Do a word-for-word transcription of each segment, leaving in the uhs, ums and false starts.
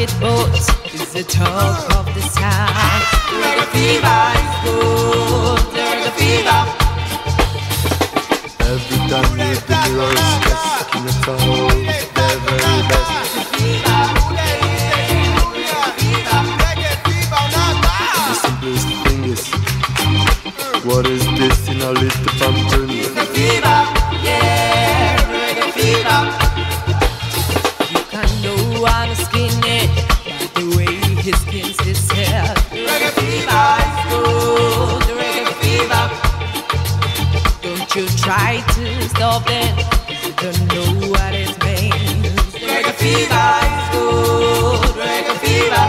boats is the talk of the town. Reggae fever is good, reggae fever. Every time you do your best, in the toes, the very best. The simplest thing is, what is this in a little fountain? Reggae fever, yeah, reggae fever. You can know I'm skinny by the way he skins his hair. Reggae fever is good, reggae fever. Don't you try to stop it, you don't know what it means. Reggae fever is good, reggae fever.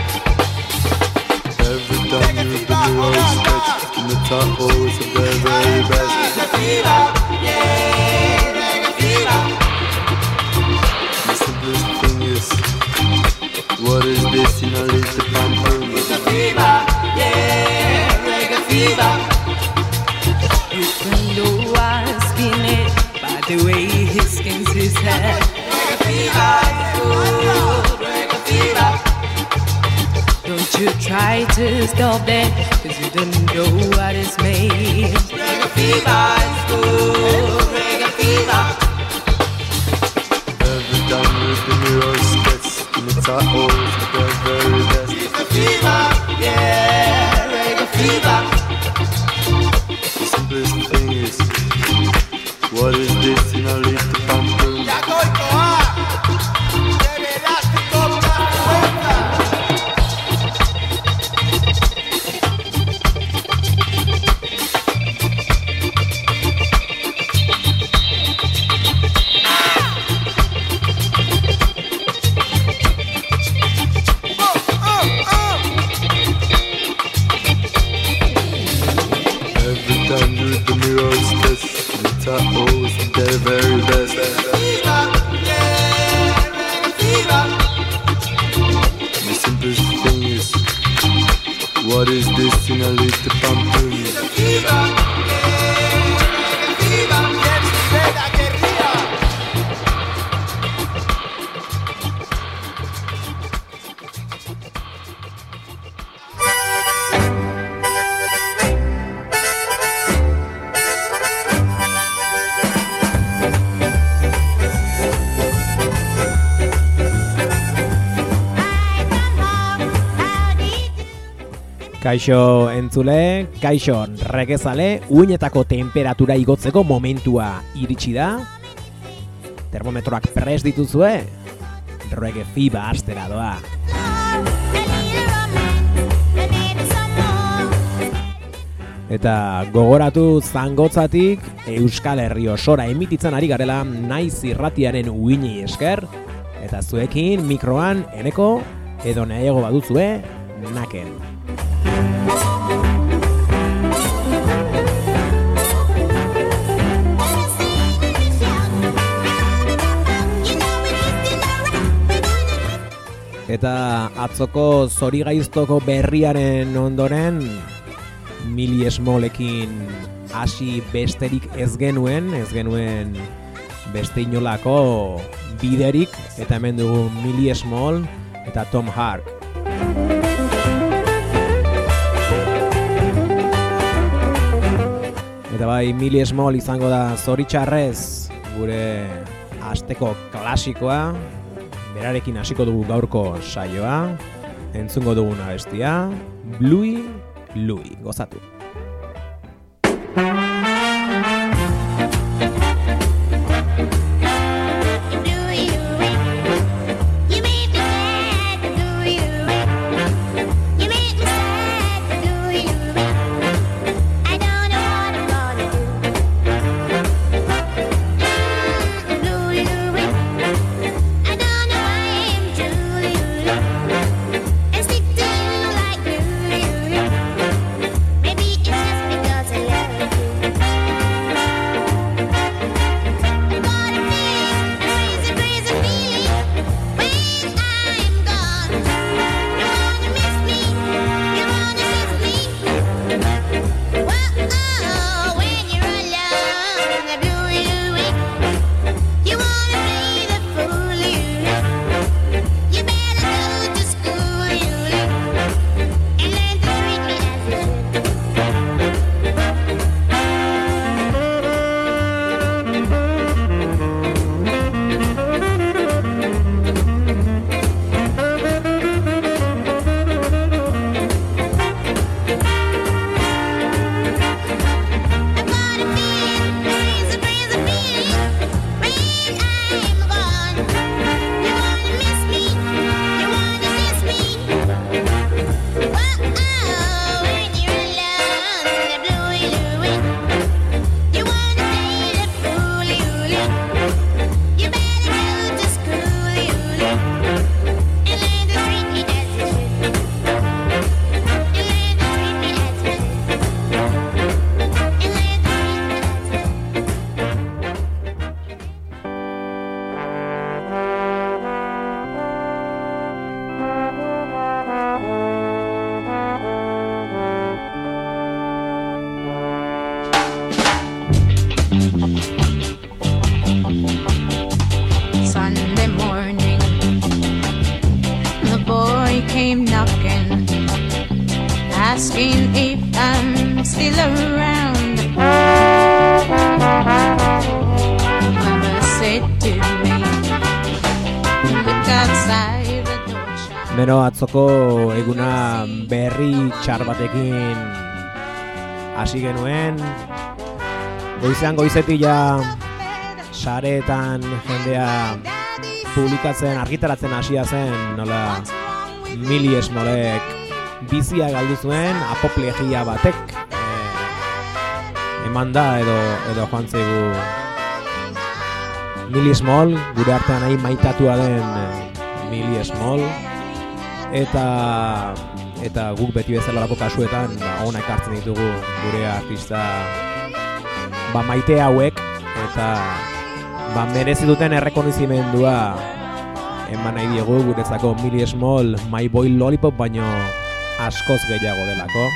Every time you do your stretch, in the toes, the very best. Reggae fever, yeah, reggae fever. The simplest thing is, what is this in a little fountain? Reggae fever, yeah, reggae fever. You can know I'm skinny by the way he skins his head. Reggae fever is good, reggae fever. Don't you try to stop that, cause you don't know what it's made. Reggae fever is good, reggae fever. Every time you do your steps, in the toes, the very best. Reggae fever, yeah, reggae fever. The simplest thing is, what is this in a little fountain? The very best. The simplest thing is, what is this in a little pumpkin? Kaixo entzule, kaixo regezale, uinetako temperatura igotzeko momentua iritsi da. Termometroak prest dituzue, reggae fiba astera doa. Eta gogoratu Zangotzatik Euskal Herri osora emititzen ari garela naiz irratiaren uini esker. Eta zuekin mikroan eneko edo nahiago baduzue naken. Eta atzoko zorigaiztoko berriaren ondoren Mili Smallekin hasi besterik ez genuen, ez genuen beste inolako biderik, eta hemen dugu Mili Small eta Tom Hark. Eta bai, Mili Small izango da zoritxarrez gure asteko klasikoa. Berarekin hasiko dugu gaurko saioa, entzungo duguna abestia, Bluey Louie, gozatu. Maybe it's just because I love you. Beno, atzoko eguna berri txar batekin hasi genuen. Goizean goizetik ja sareetan jendea publikatzen, argitaratzen hasia zen, nola Millie Smallek bizia galdu zuen apoplegia batek eh, eman da edo, edo joan zaigu Millie Small, gure artean nahi maitatua den eh, Millie Small, eta eta guk beti bezalarako kasuetan ba, ona ekartzen ditugu gure artista ba, maite hauek, eta ba, merezi duten errekonozimendua eman nahi diegu guretzako Millie Small My Boy Lollipop baino askoz gehiago delako.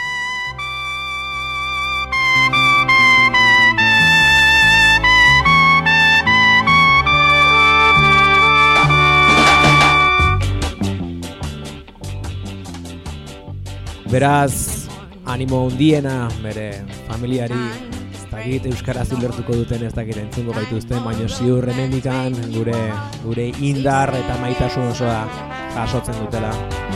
Beraz, animo hundiena bere familiari, ez dakit euskaraz ulertuko duten, ez dakit entzungo gaituzten, baina ziur hemendikan gure gure indar eta maitasun osoa jasotzen dutela.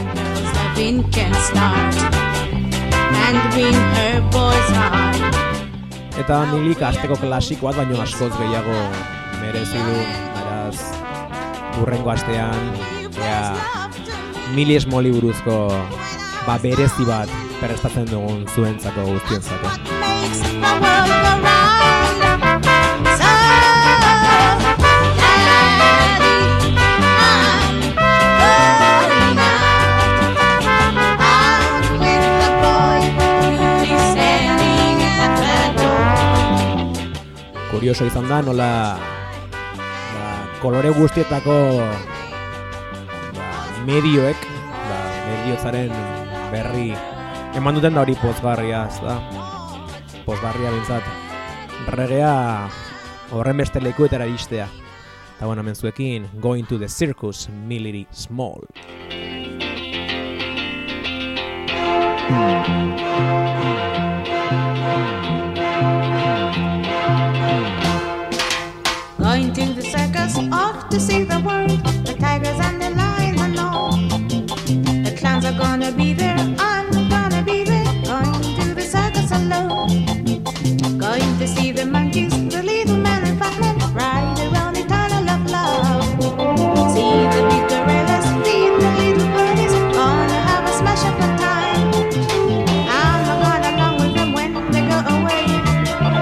Eta Milik asteko klasikoak baino askoz gehiago merezi du, beraz hurrengo astean ea Millie Smolli buruzko ba berezi bat prestatzen dugun zuentzako guztientzako. Kurioso izan da nola ba, kolore guztietako ba, medioek ba, mediotzaren berri eman duten da hori pozgarria, ez da? Pozgarria bintzat. Regea horren beste lekuetara iristea. Eta bueno, hemen zuekin Going to the Circus, Millie Small. Going to the circus, off to see the world. The tigers and the lions and all. The clowns are gonna be there, I'm gonna be there. Going to the circus alone. Going to see the monkeys, the little man and fat man, ride around the tunnel of love. See the big gorillas, see the little ponies, gonna have a smash up of time. I'm gonna along with them when they go away.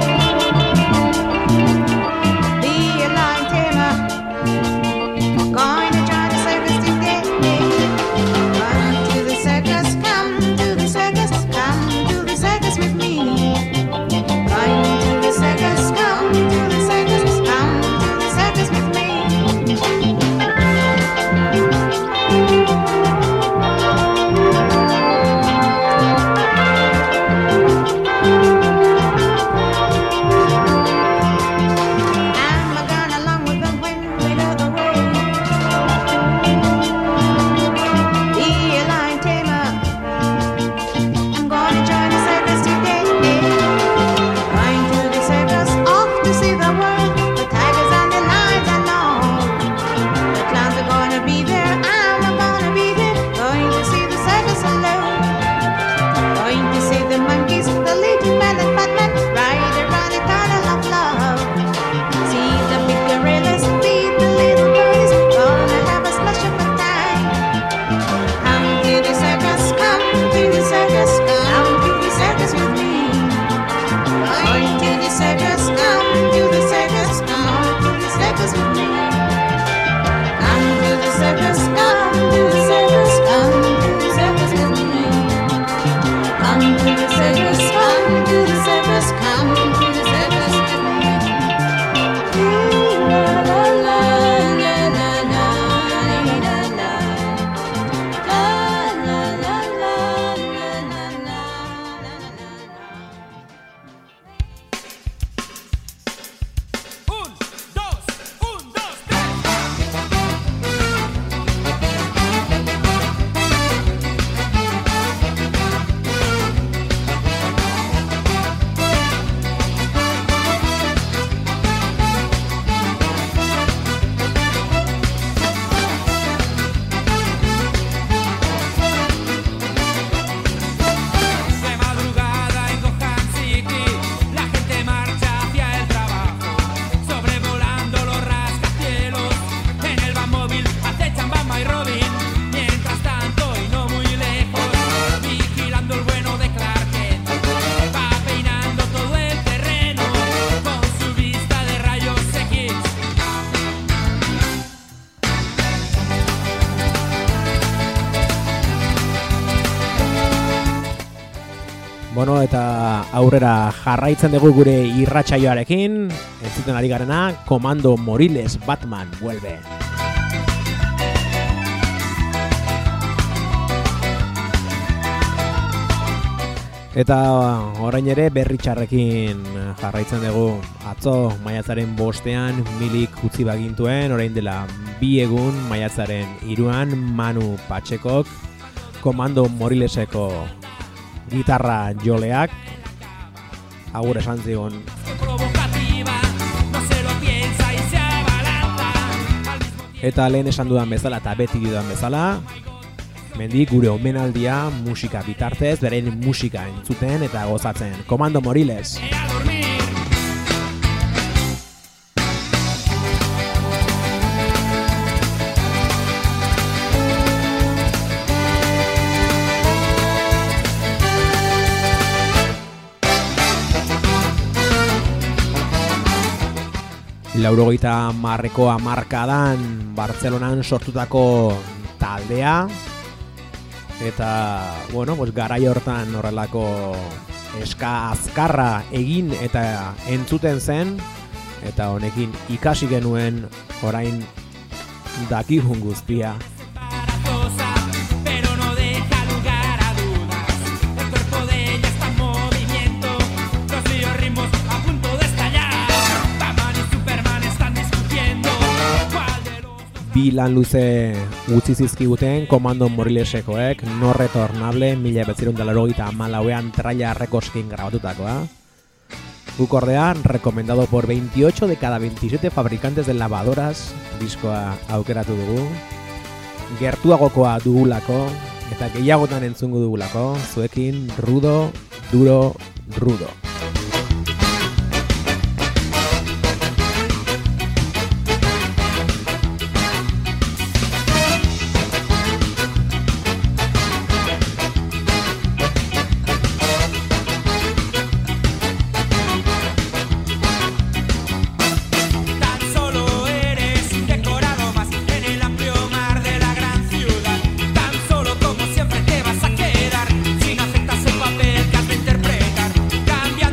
The lion tamer, gonna Bueno, eta aurrera jarraitzen dugu gure irratsaioarekin, entzuten ari garena, Komando Moriles Batman vuelve. Eta orain ere berri txarrekin jarraitzen dugu. Atzo maiatzaren bostean milik utzi bagintuen, orain dela bi egun maiatzaren hiruan Manu Patxekok Komando Morileseko gitarra joleak agur esan zion. Eta lehen esan dudan bezala eta beti dudan bezala, mendik gure omenaldia musika bitartez, beren musika entzuten eta gozatzen. Komando Moriles! Laurogeita marreko hamarkadan Bartzelonan sortutako taldea, eta, bueno, pues, garai hortan horrelako eska azkarra egin eta entzuten zen, eta honekin ikasi genuen orain dakihun guztia. Bi lan luze utzi zizkiguten Komando Morilesekoek, No Retornable, mila bederatziehun eta laurogeita hamalauean Traila Recordskin grabatutakoa. Guk ordea, recomendado por veintiocho de cada veintisiete fabricantes de lavadoras, diskoa aukeratu dugu. Gertuagokoa dugulako, eta gehiagotan entzungu dugulako, zuekin rudo, duro, rudo. Cambia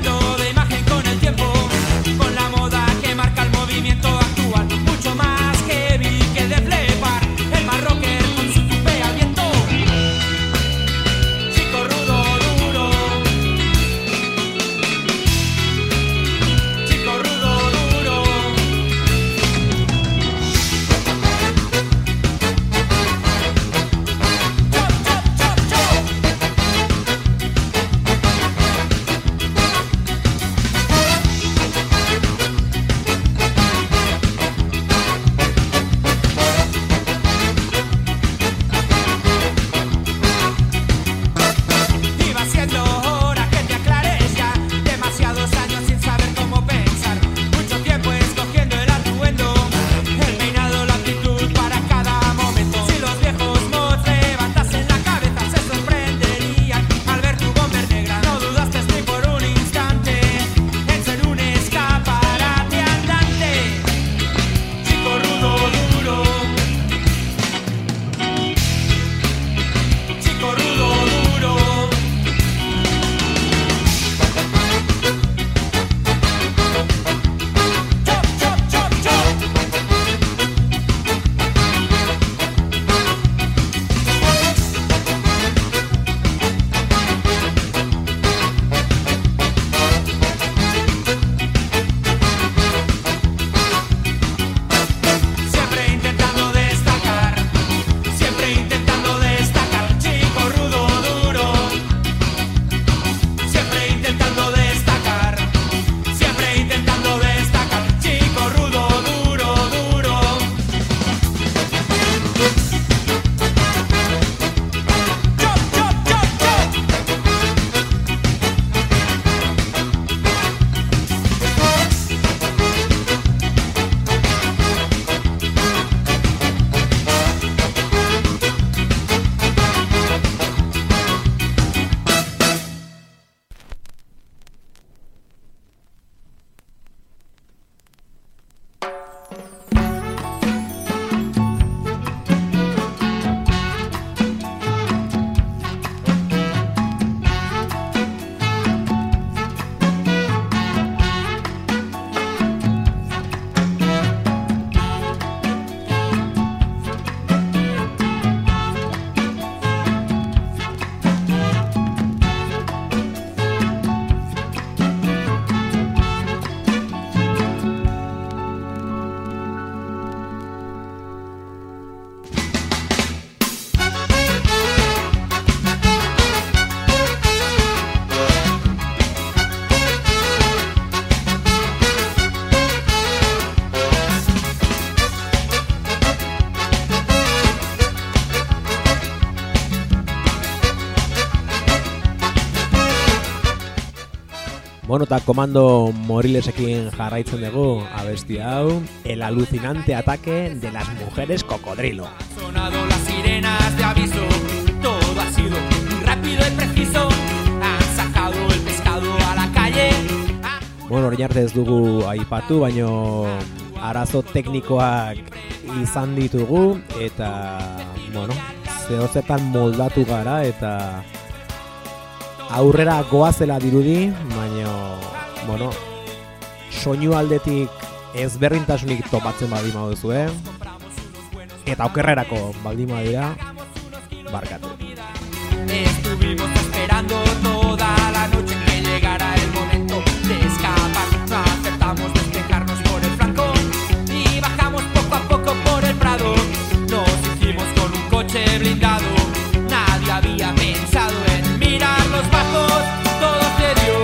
Bueno, eta komando Morilesekin jarraitzen dugu abesti hau, el alucinante ataque de las mujeres cocodrilo. Sonado las sirenas de aviso, todo ha sido muy rápido y preciso. Han sacado el pescado a la calle. Bueno, orain arte ez dugu aipatu, baino arazo teknikoak izan ditugu eta, bueno, zehozetan moldatu gara eta aurrera goazela dirudi, baino, bueno, soinu aldetik ezberdintasunik topatzen baldin baduzu, eh? Eta okerrerako baldin badira, barkatu. Estuvimos esperando toda la noche que llegara el momento de escapar. No aceptamos despejarnos por el flanco y bajamos poco a poco por el prado. Nos hicimos con un coche blindado. Nadie había pensado en mirar los bajos. Todo se dio,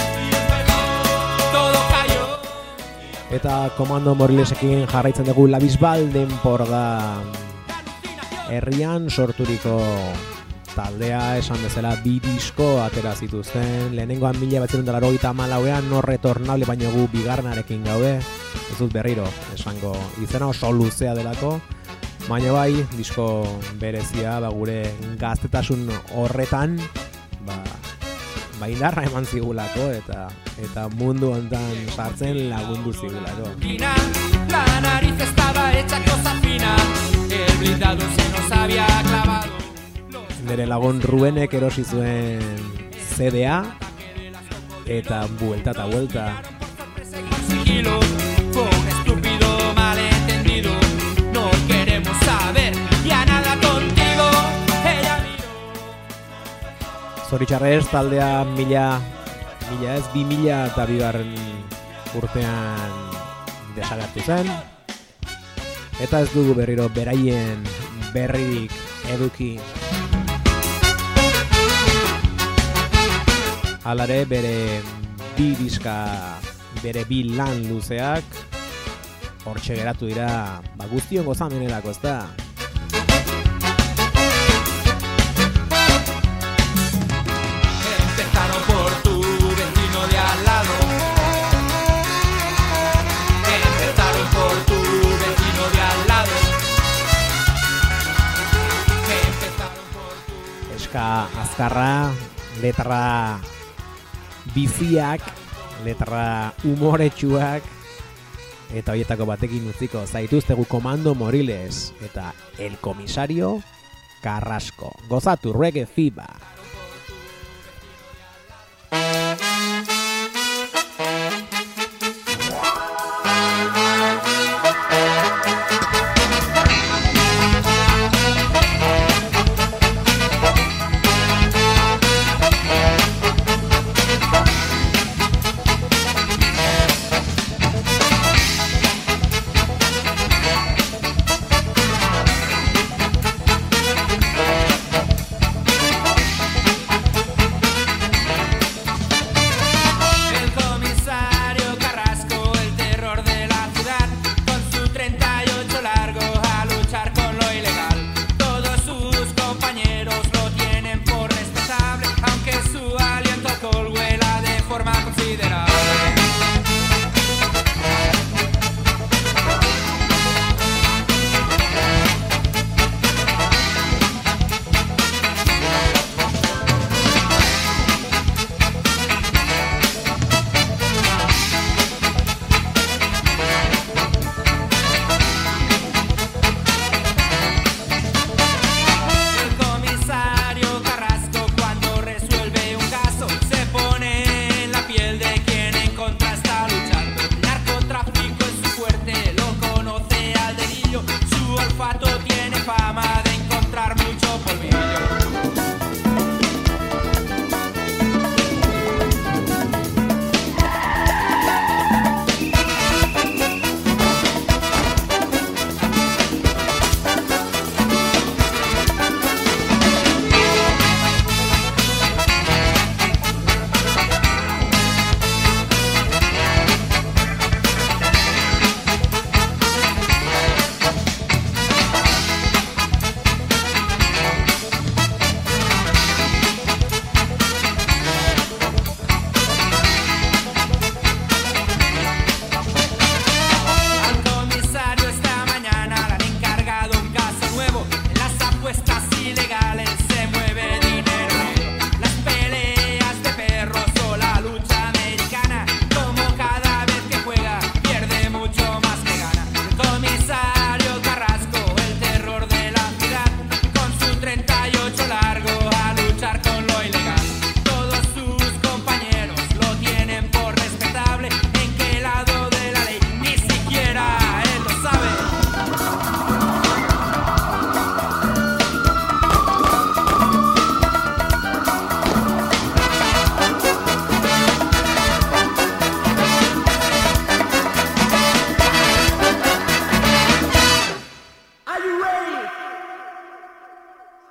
todo cayó. Eta komando Morilesekin jarraitzen dugu La Bisbal denporda herrian sorturiko taldea, esan bezala bi disko atera zituzten. Lehenengoan mila bederatziehun eta laurogeita hamalauean No Retornable, baino gu bigarrenarekin gaude. Ez dut berriro esango izena oso luzea delako, baina bai disko berezia, ba, gure gaztetasun horretan ba, ba indarra eman zigulako eta eta mundu hontan sartzen lagundu zigulako. La nariz estaba hecha cosa fina, el blindado se nos había clavado. Nere lagun Rubenek erosi zuen C D A eta buelta eta buelta. Fue un estúpido malentendido, no queremos saber ya nada contigo. Ella miró. Zoritxarrez taldea mila, mila ez, bi mila eta bigarren urtean desagertu zen. Eta ez dugu berriro beraien berririk eduki. Halare bere bi diska, bere bi lan luzeak hortxe geratu dira, ba, guztion gozamenerako, ez da? Empezaron por tu vecino de al lado. Empezaron por tu vecino de al lado. Empezaron por tu... Eska azkarra, letra biziak, letra umoretsuak, eta horietako batekin utziko zaituztegu Komando Moriles eta El Comisario Carrasco. Gozatu Reggae Fever.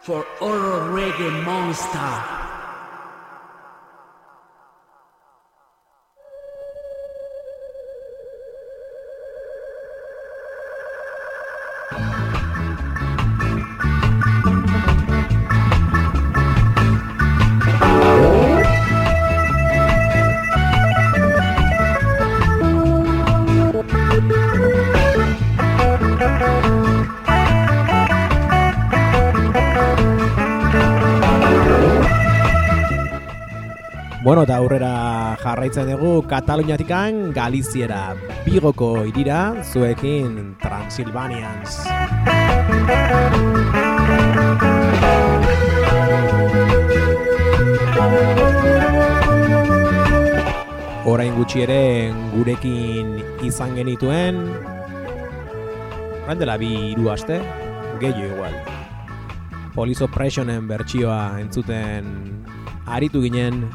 for horror reggae monster. Bueno, eta aurrera jarraitzen dugu Kataluniatikan Galiziera, Bigoko hirira, zuekin Transylvanians. Orain gutxi ere gurekin izan genituen, orain dela bi hiru aste, gehiago igual. Police Oppressionen bertsioa entzuten aritu ginen.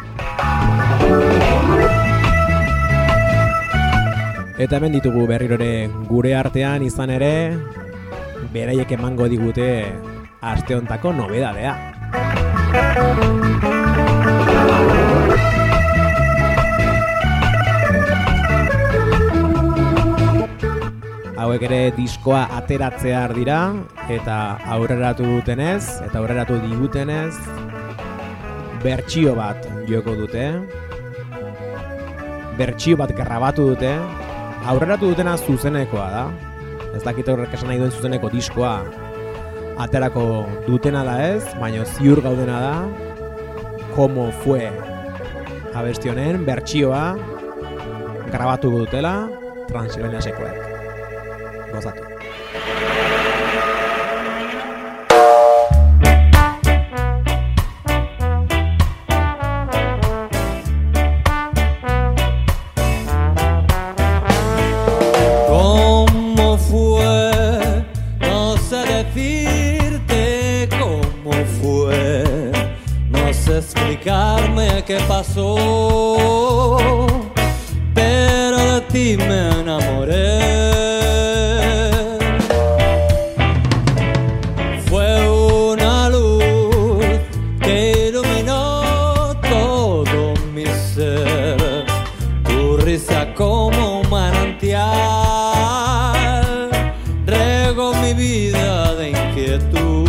Eta hemen ditugu berriro ere gure artean izan ere, beraiek emango digute aste hontako nobedadea. Hauek ere diskoa ateratzear dira eta aurreratu dutenez eta aurreratu digutenez bertsio bat joko dute. Bertsio bat grabatu dute. Aurreratu dutena zuzenekoa da. Ez dakit horrek esan nahi duen zuzeneko diskoa aterako dutena da ez, baina ziur gaudena da Como Fue abestionen bertsioa grabatu dutela Transylvaniasekoek. Gozatu. ¿Qué pasó? Pero de ti me enamoré. Fue una luz que iluminó todo mi ser. Tu risa como un manantial regó mi vida de inquietud.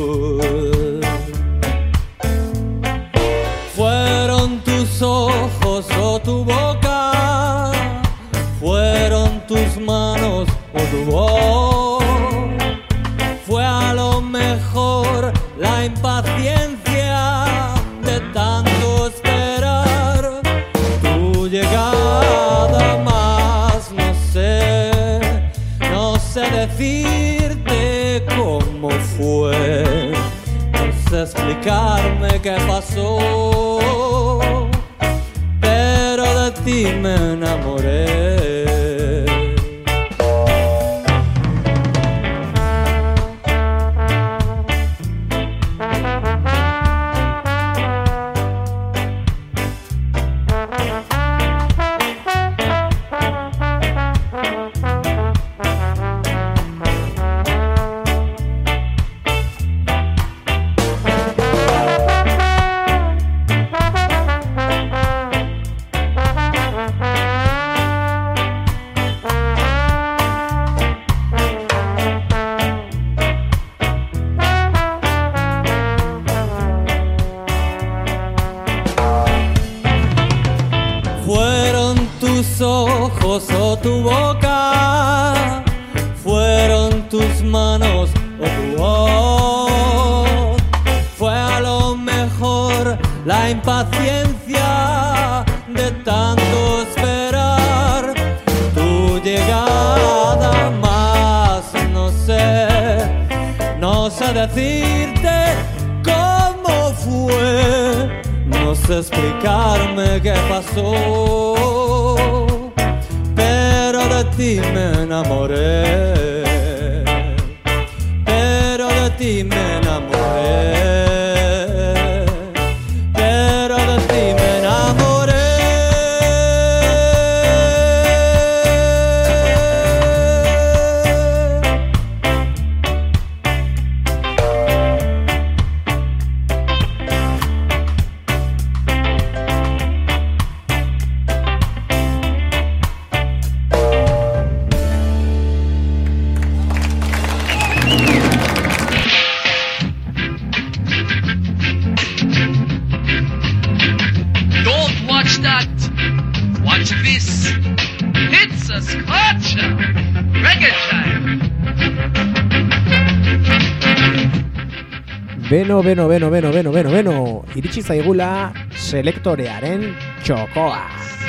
Ojos o tu boca, fueron tus manos o tu voz, fue a lo mejor la impaciencia de tanto esperar tu llegada, más no sé, no sé decirte cómo fue, no sé explicarme qué pasó. De ti me enamoré. Ojos o tu boca, fueron tus manos o tu voz, fue a lo mejor la impaciencia de tanto esperar tu llegada, más no sé, no sé decirte cómo fue, no sé explicarme qué pasó. De ti me enamoré, pero de ti me enamoré, pero de ti me enamoré. Beno, beno, beno, beno, beno, beno, beno, iritsi zaigula selektorearen txokoa.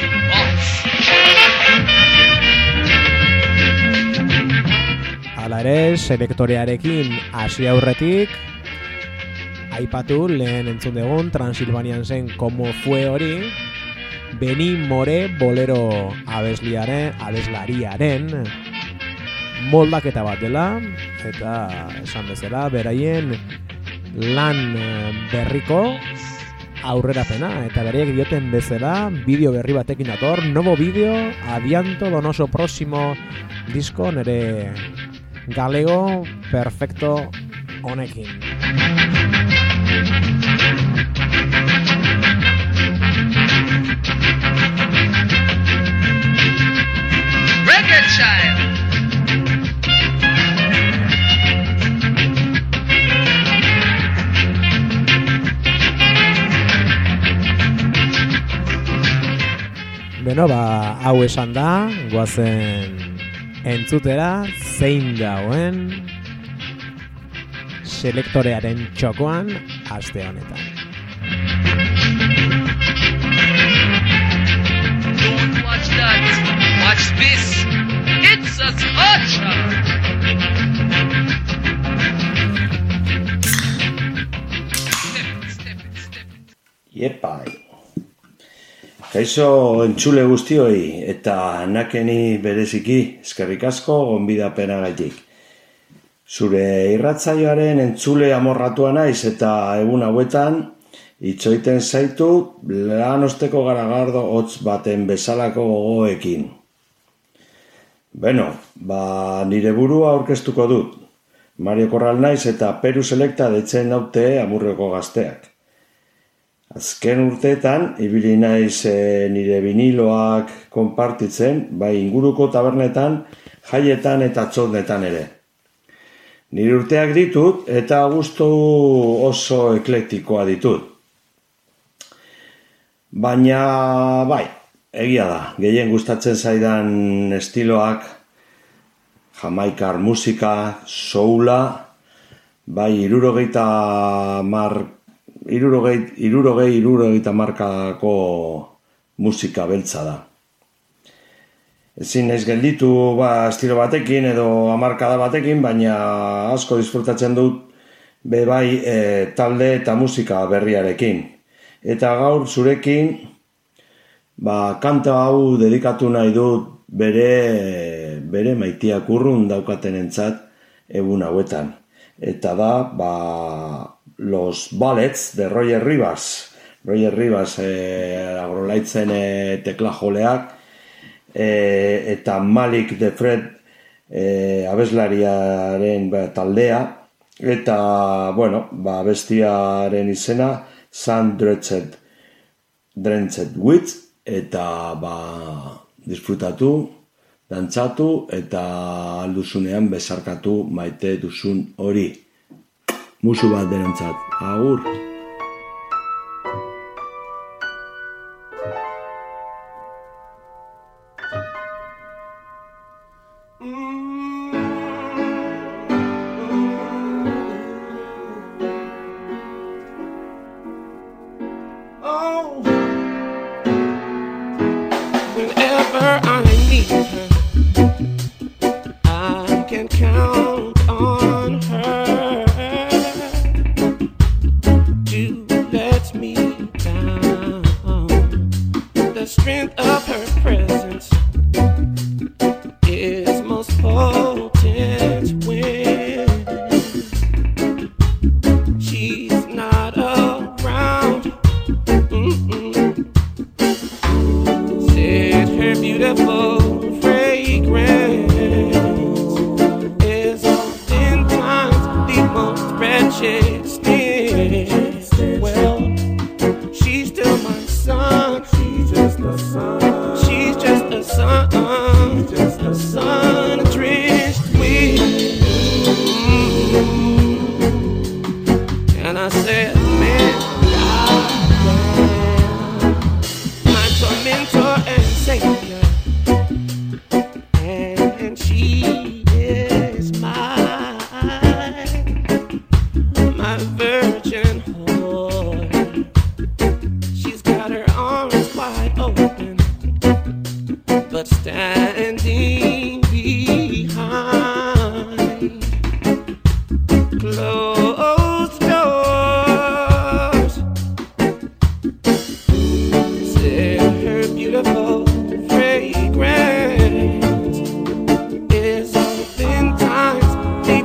Hala ere, selektorearekin hasi aurretik, aipatu lehen entzun dugun Transilvanian zen Como Fue hori, Beni More bolero abesliaren, abeslariaren moldaketa bat dela, eta esan bezala, beraien lan berriko aurrerapena, eta beraiek dioten bezala bideo berri batekin dator, novo vídeo, adianto do noso próximo disco, nere galego perfecto honekin. Record Child. Beno, ba, hau esan da, goazen entzutera zein dauen selektorearen txokoan aste honetan. Don't watch that. Watch this. It's a torture. Iepai. Kaixo entzule guztioi eta nakeni bereziki eskerrik asko gonbidapenagatik. Zure irratsaioaren entzule amorratua naiz eta egun hauetan itxoiten zaitu lan osteko garagardo hotz baten bezalako gogoekin. Beno, ba nire burua aurkeztuko dut. Mario Corral naiz eta Peru Selecta deitzen naute Amurrioko gazteak. Azken urteetan, ibili naiz e, nire viniloak konpartitzen, bai inguruko tabernetan, jaietan eta txornetan ere. Nire urteak ditut eta gustu oso eklektikoa ditut. Baina, bai, egia da, gehien gustatzen zaidan estiloak, jamaikar musika, soula, bai irurogeita mar Irurogei, irurogei, irurogeita markako musika beltza da. Ezin naiz gelditu ba, estilo batekin edo hamarkada batekin, baina asko disfrutatzen dut be bai e, talde eta musika berriarekin. Eta gaur zurekin ba, kanta hau dedikatu nahi dut bere, bere maitiak urrun daukatenentzat egun hauetan. Eta da, ba, Los Ballets de Roger Rivas. Roger Rivas eh, agrolaitzen eh, teklajoleak eh, eta Malik de Fred eh, abeslariaren ba, taldea eta, bueno, ba, bestiaren izena Sun Drenched Drenched Witch eta ba, disfrutatu, dantzatu eta alduzunean besarkatu maite duzun hori. Musu bat denentzat. Agur. Oh, whenever I need her, I can count on her. Strength of her presence is most potent when she's not around. Mm-mm. Said her beautiful fragrance is oftentimes the most precious thing. Well, she's still my son. She's just a son. She's just a son. Just a son drenched with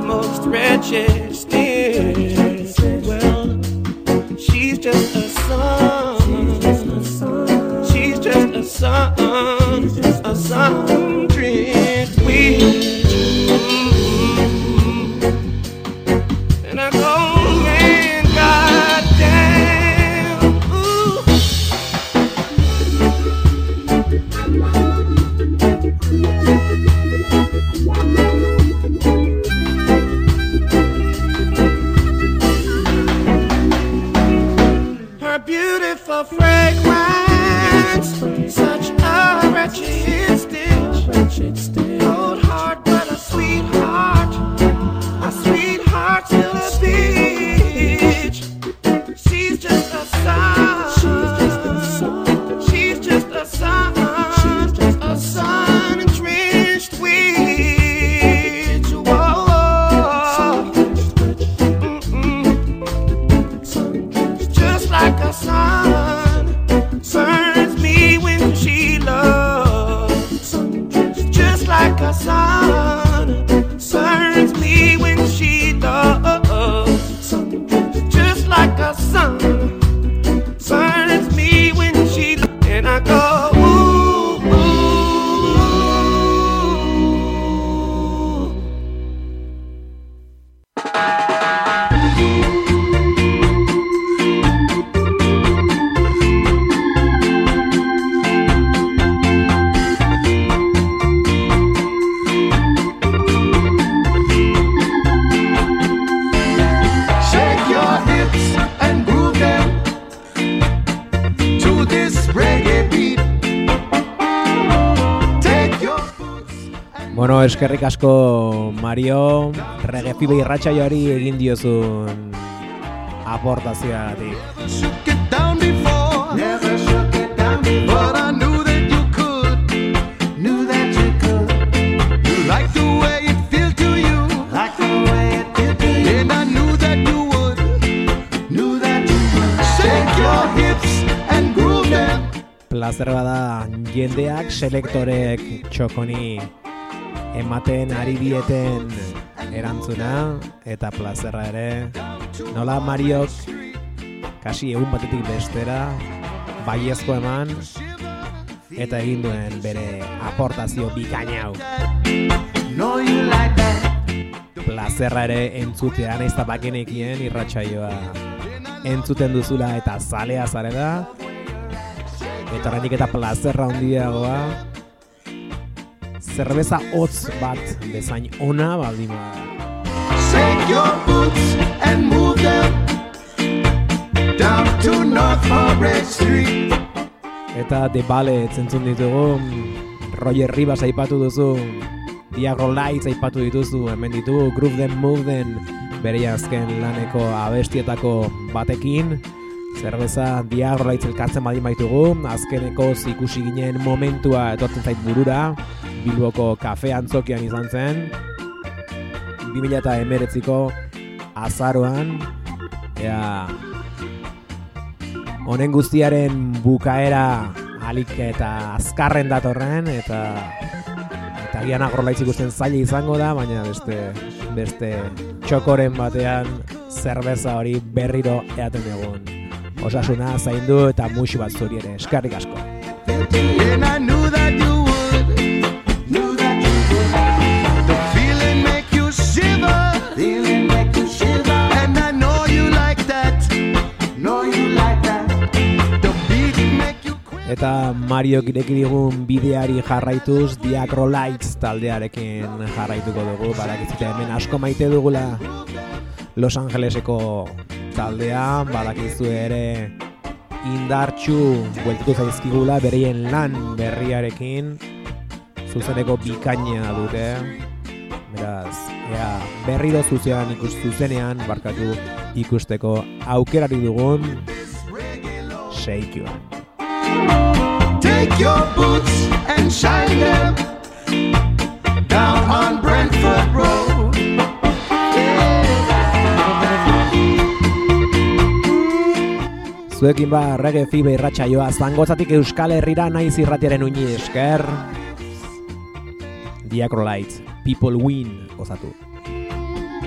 most precious thing. Well, she's just a sun. She's just a sun. A sun-drenched witch. And I go, man, goddamn, ooh. Her beautiful fragrance, such a wretched stitch. Cold heart, but a sweetheart, a sweetheart till a bitch. She's just a sun. She's just a sun. A sun-drenched witch. Whoa. Mm-mm. Just like a sun, burns me when she loves. Just like a sun, burns me when she loves. Just like a sun, burns me when she loves. And I go, ooh, ooh. Shake your hips and groove them to this reggae beat. Take your boots and Bueno, eskerrik asko Mario, Reggae Fibe irratsaioari egin diozun aportazioagatik. shook it down before. Never shook it down before. But I knew that you could. Knew that you could. You like the way it feels to you. Like the way it feels to you. And I knew that you would. Knew that you would. Shake your hips and groove them. Plazer bada jendeak, selektorek txokoni ematen ari dieten erantzuna, eta plazerra ere. Nola Mariok kasi egun batetik bestera baiezko eman eta egin duen bere aportazio bikaina hau. Know you like that. Plazerra ere entzutea, nahiz eta bakenekien irratsaioa entzuten duzula eta zalea zarela. Eta horrendik eta plazerra handiagoa zerbeza hotz bat bezain ona baldin bada. Shake your boots and move them down to North Forest Street. Eta The Ballet entzun ditugu, Roger Rivas aipatu duzu, Diagro Lights aipatu dituzu, hemen ditugu Groove Them, Move Them, bere azken laneko abestietako batekin, zerbeza Diagro Lights elkartzen badin baitugu, azkeneko ikusi ginen momentua etortzen zait burura, Bilboko kafe antzokian izan zen, bi mila hemeretziko azaroan, ea honen guztiaren bukaera alik eta azkarren datorren, eta eta gian Agrolaitz ikusten zaila izango da, baina beste beste txokoren batean zerbeza hori berriro eaten egun. Osasuna zaindu eta musu bat zuri ere, eskerrik asko. And I knew that you would. Knew that you would. The feeling make you shiver. Feeling make you shiver. And I know you like that. Know you like that. The beat make you quit. Eta Mario ireki digun bideari jarraituz Diagro Lights taldearekin jarraituko dugu, badakizute hemen asko maite dugula Los Angeleseko taldea, badakizu ere indartxu bueltuko zaizkigula bereien lan berriarekin, zuzeneko bikaina dute, beraz, ea, berriro zuzenean ikus zuzenean barkatu ikusteko aukerari dugun Shake-Yoan. Take your boots and shine them down on Brentford Road. Zuekin ba, Reggae Fibe irratsaioa Zangotzatik Euskal Herrira naiz irratiaren uini esker. Diagro Lights, People Win, gozatu.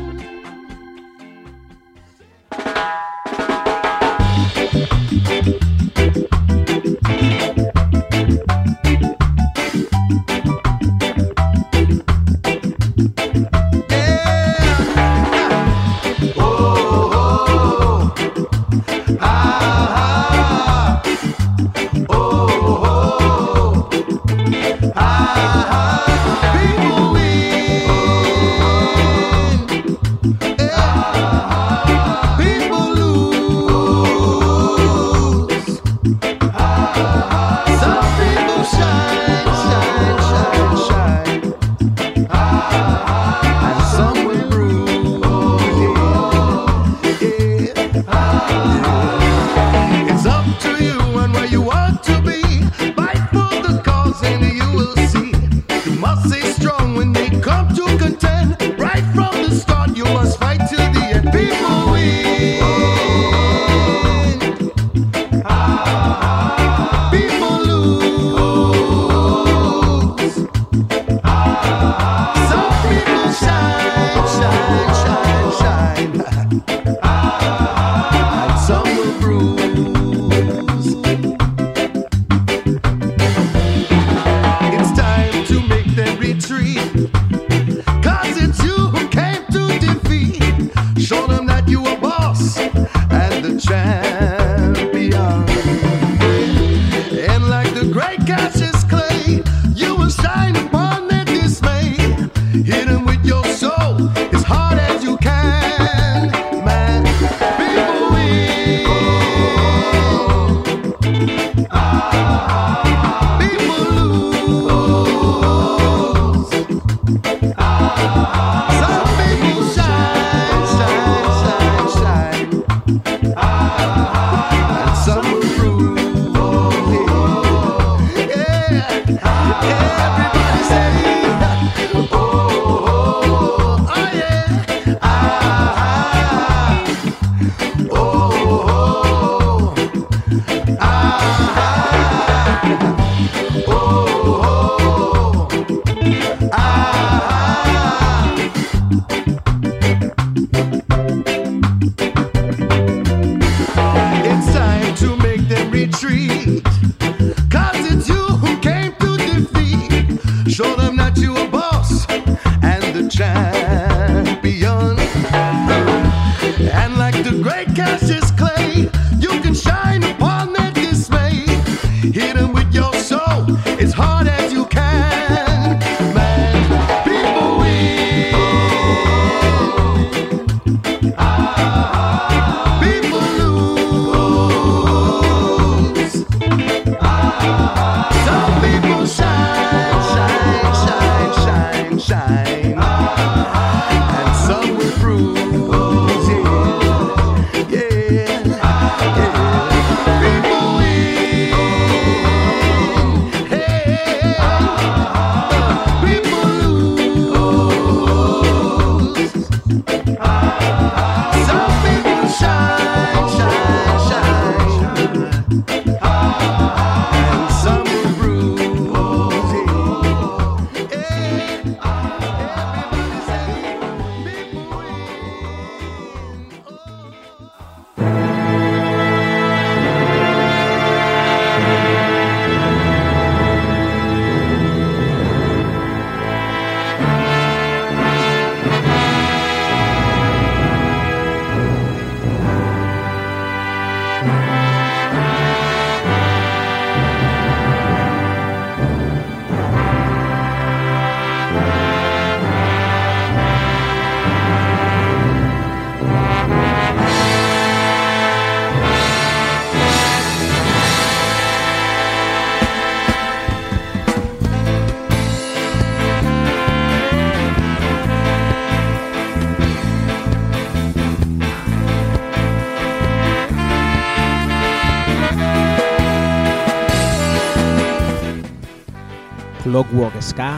Clockwork Ska,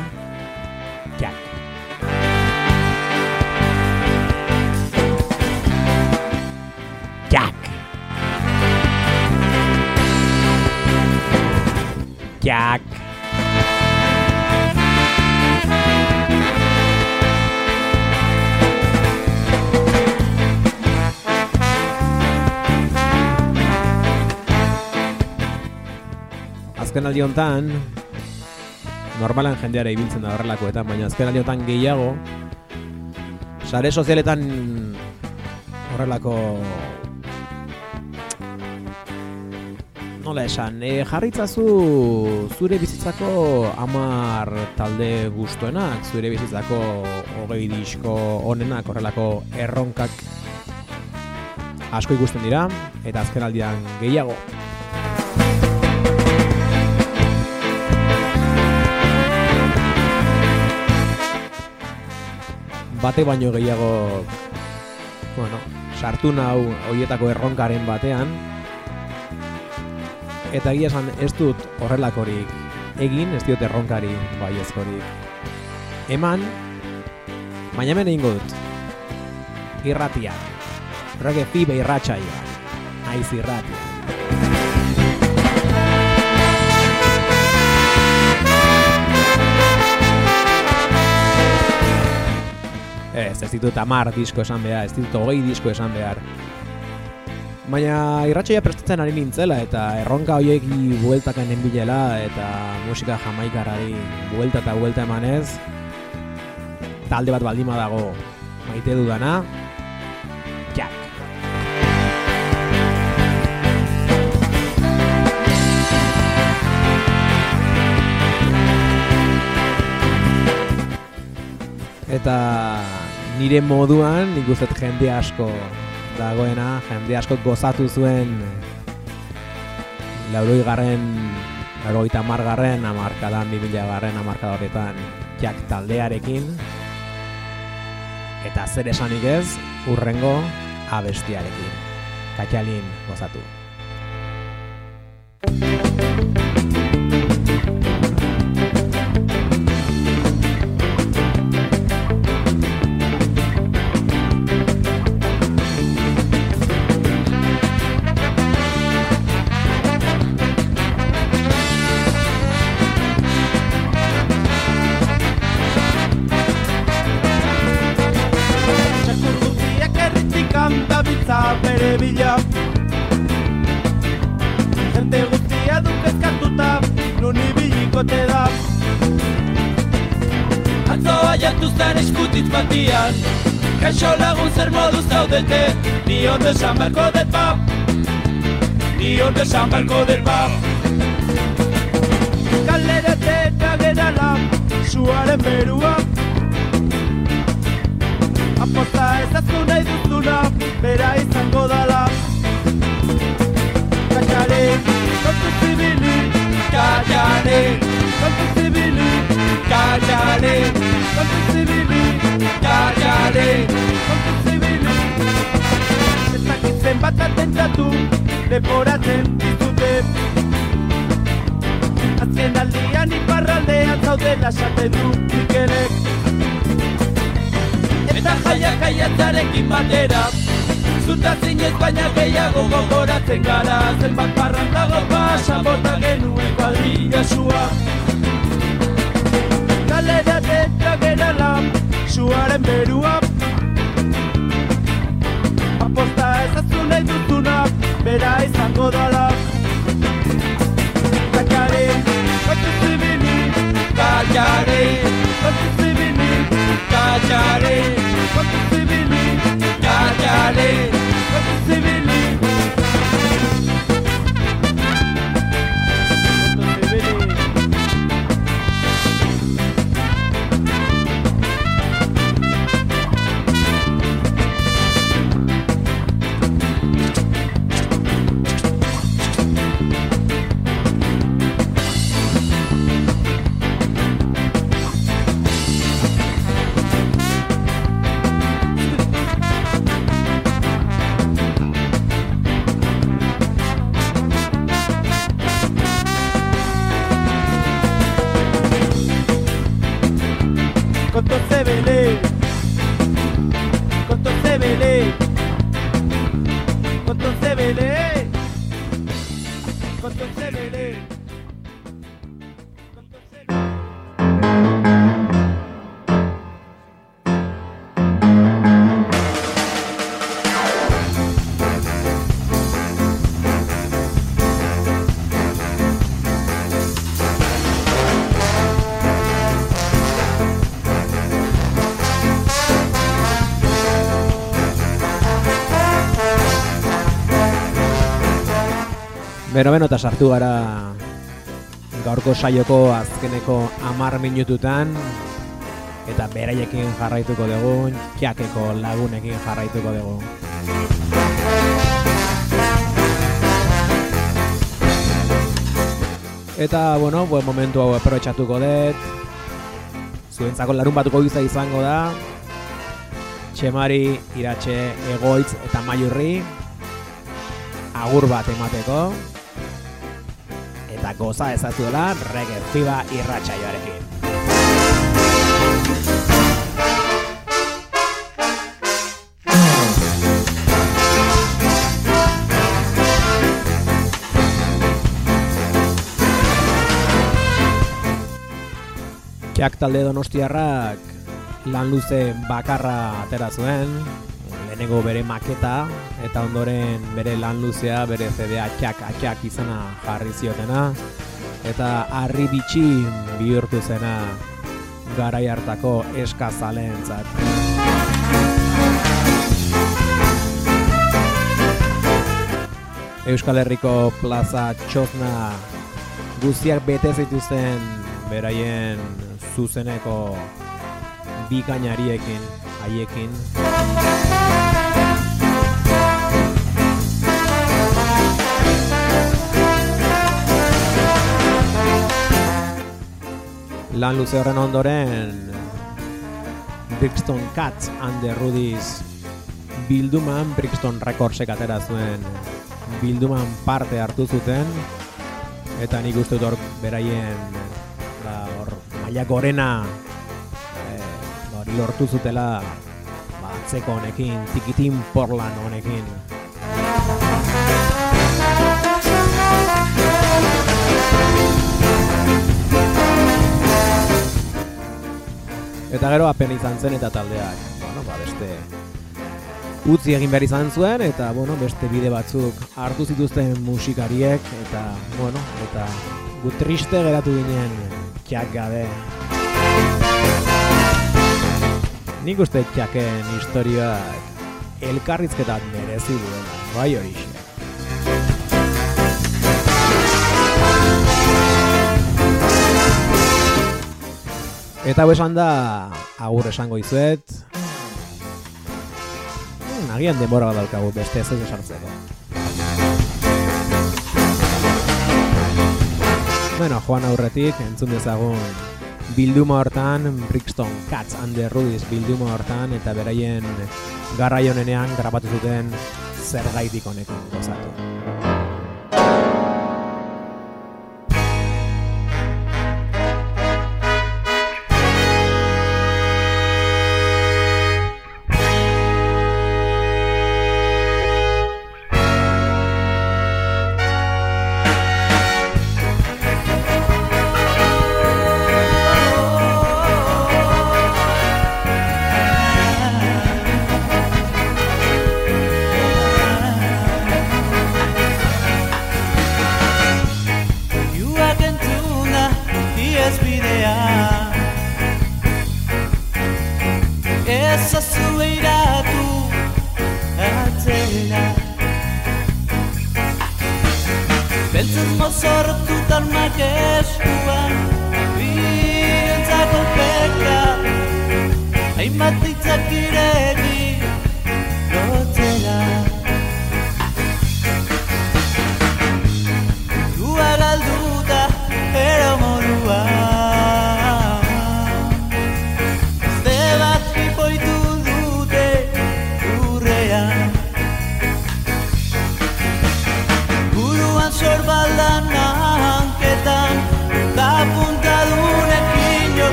Jack. Jack. Jack. azken aldi honetan, normalan jendeara ibiltzen da horrelakoetan, baina azken aldi honetan gehiago, sare sozialetan horrelako, nola esan, e, jarritzazu zure bizitzako hamar talde gustuenak, zure bizitzako hogei disko onenak, horrelako erronkak asko ikusten dira, eta azken aldian gehiago. Bate baino gehiago, bueno, sartu nau horietako erronkaren batean, eta egia esan ez dut horrelakorik egin, ez diot erronkari baiezkorik eman, baina hemen egingo dut. Irratia. Reggae Fiba irratsaioa. Naiz irratia. Ez, ez ditut hamar disko esan behar, ez ditut hogei disko esan behar. Baina irratsaioa prestatzen ari nintzela eta erronka horiek bueltaka nenbilela eta musika jamaikarari buelta eta buelta emanez, talde bat baldima dago maite dudana, Jack. Eta nire moduan nik uste jende asko dagoena, jende asko gozatu zuen laurogei garren, laurogeita hamar garren, hamarkadan, bi mila garren hamarkada horretan Jack taldearekin. Eta zer esanik ez, urrengo abestiarekin. Katxalin gozatu. Bere bila jende guztia duk eskatuta nun ibiliko te da Atzo aiatu zen eskutitz batian Kaixo lagun zer moduz zaudete Ni ondo esan barko det bap Ni ondo esan barko det bap Kalerate eta gerala Suaren berua Aposta ezazu nahi duzuna, bera izango dala Kachare, kontu zibili Kachare, kontu zibili Kachare, kontu zibili Kachare, kontu zibili Ez dakitzen bat atentatu, leporatzen dizute Azken aldian iparraldean zaudela esaten du Mikelek Eta jaiak jaiatzarekin batera Zuta zinez baina gehiago gogoratzen gara Zenbat parrandago pasa bota genuen kuadrilla sua Galera deta gerala suaren berua Aposta ezazu nahi duzuna bera izango dala Kachare, kontu zibili Kachare, kontu zibili Kachare, kontu zibili Kachare, kontu zibili Beno, beno, eta sartu gara gaurko saioko azkeneko hamar minututan, eta beraiekin jarraituko dugu, Txakeko lagunekin jarraituko dugu. Eta, bueno, buen momentu hau aprobetxatuko dut, zuentzako larun batuko giza izango da, Txemari, Iratxe, Egoitz eta Maiurri, agur bat emateko, eta goza ezazuela Reggae Fiba irratsaioarekin. Txak talde donostiarrak lan luze bakarra atera zuen, lehenengo bere maketa, eta ondoren bere lan luzea, bere C D A Txak Atxak izena jarri ziotena, eta harri bitxi bihurtu zena garai hartako eskazaleentzat. Euskal Herriko plaza txosna guztiak bete zituzten beraien zuzeneko bikainariekin, haiekin. Lan luze horren ondoren Brixton Cats and the Rudies bilduman, Brixton Recordsek atera zuen bilduman parte hartu zuten, eta nik uste dut hor beraien hor maila gorena hori lortu zutela atzeko honekin, tikitin porlan honekin. Eta gero apen izan zen eta taldeak, bueno, ba beste utzi egin behar izan zuen, eta bueno, beste bide batzuk hartu zituzten musikariek, eta bueno, eta gu triste geratu ginen Txak gabe. Nik uste Txaken historiak elkarrizketak merezi duela, bai horixe. Eta hau esan da, agur esango izuet. Hmm, agian denbora bat daukagu beste ez ez esartzeko. Bueno, joan aurretik, entzun dezagun bilduma hortan, Brixton Cats and the Rudies bilduma hortan, eta beraien garrai honenean grabatu zuten zergaitik honekin gozatu.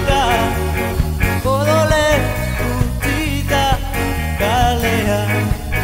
Odole, putita, galea.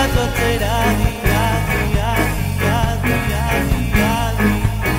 etortzera dia, dia, dia, dia, dia, dia.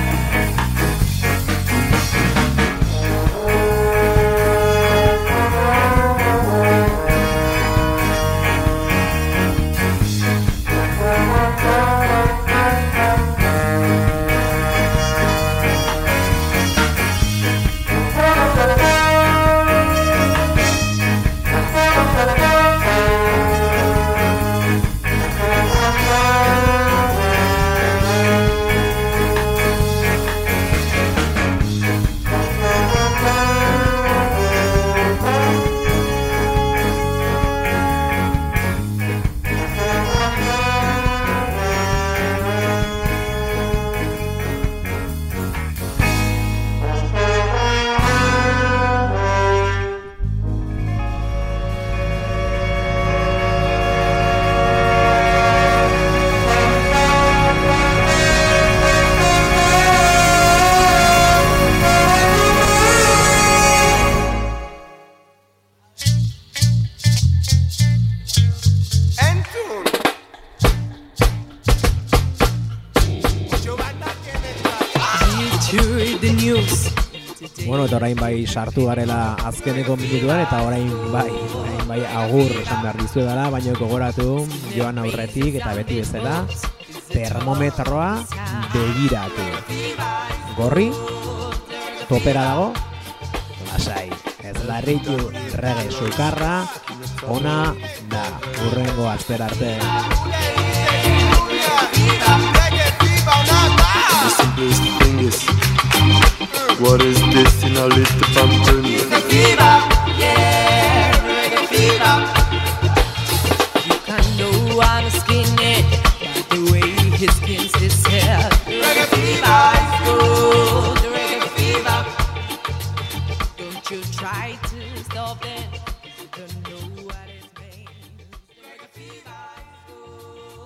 Bueno, eta orain bai sartu garela azkeneko minutuan, eta orain bai, orain bai agur esan behar dizu dara, baina gogoratu joan aurretik eta beti bezala termometroa begiratu. Gorri, topera dago, lasai, ez larritu rege sukarra, ona da, urrengo astera arte. The simplest thing is, what is this in a little fountain? It's a fever, yeah, reggae fever. You can know I'm skinny by the way his skin's his